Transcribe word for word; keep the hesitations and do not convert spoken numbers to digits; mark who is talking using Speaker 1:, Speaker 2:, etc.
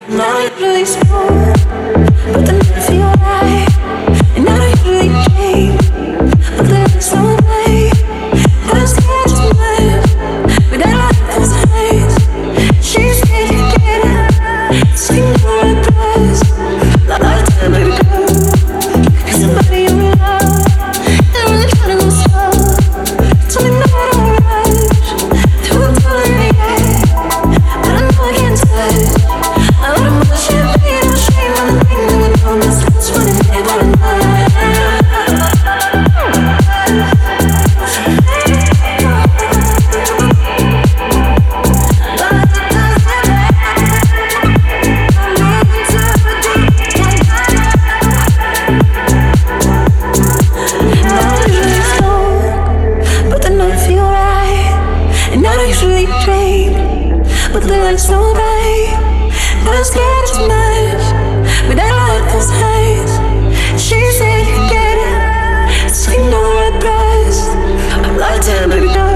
Speaker 1: Now I really smoke, but the night feel right. And I don't usually dream, but the night so late. And I'm scared too much, but I like those eyes. She's scared to get it, sing for a buzz. Like time baby go, cause somebody you love, they're really trying to go slow. Tell me no, I don't rush, till I'm telling you yeah. But I know I can't touch. I let him put the champagne on shame on the thing that we promised. It's funny that they wanna know. Now I usually smoke, but the night feel right. And I don't usually drink, but the light's so bright. And I'm scared too much, but I like those eyes. She said you get it, so you know I best. I'm like, damn, baby, no.